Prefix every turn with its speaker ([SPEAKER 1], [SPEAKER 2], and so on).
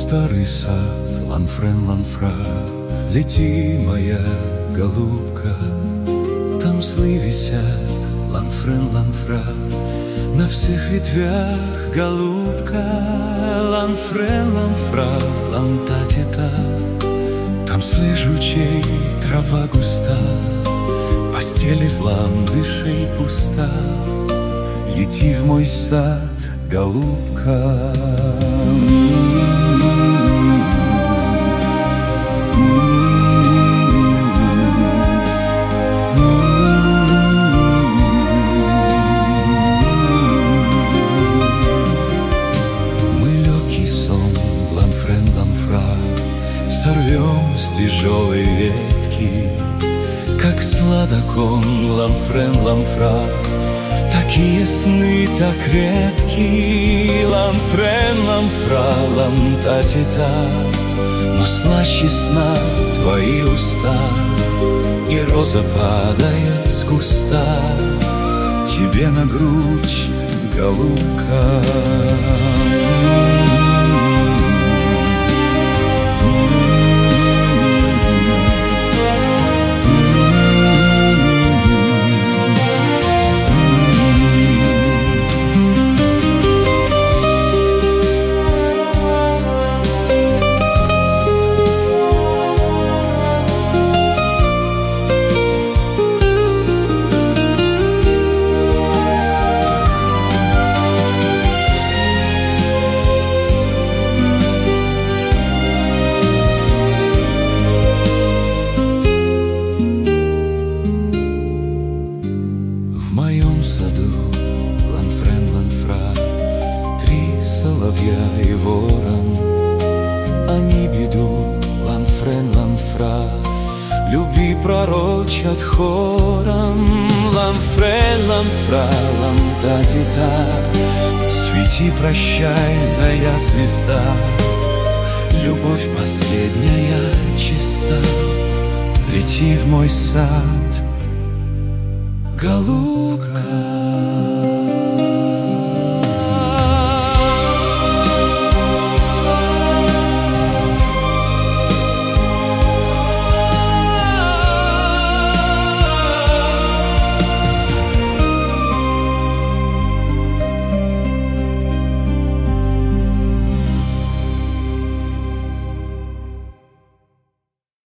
[SPEAKER 1] старый сад, ланфрен, ланфра, лети, моя голубка. Там слы висят, ланфрен, ланфра, на всех ветвях, голубка. Ланфрен, ланфра, лантатита, там слы жучей, трава густа, постель из ландышей пуста. Лети в мой сад, голубка. Мы легкий сон, ланфрен, ланфра, сорвем с тяжелой ветки, как сладокон, ланфрен, ланфра. Такие сны так редки, ланфрен, ланфра, лантатита. Но слаще сна твои уста, и роза падает с куста тебе на грудь, голубка. В моем саду, ланфрен, ланфра, три соловья и ворон. Они беду, ланфрен, ланфра, любви пророчат хором. Ланфрен, ланфра, лантатита, свети, прощальная звезда, любовь последняя чиста. Лети в мой сад, голубка.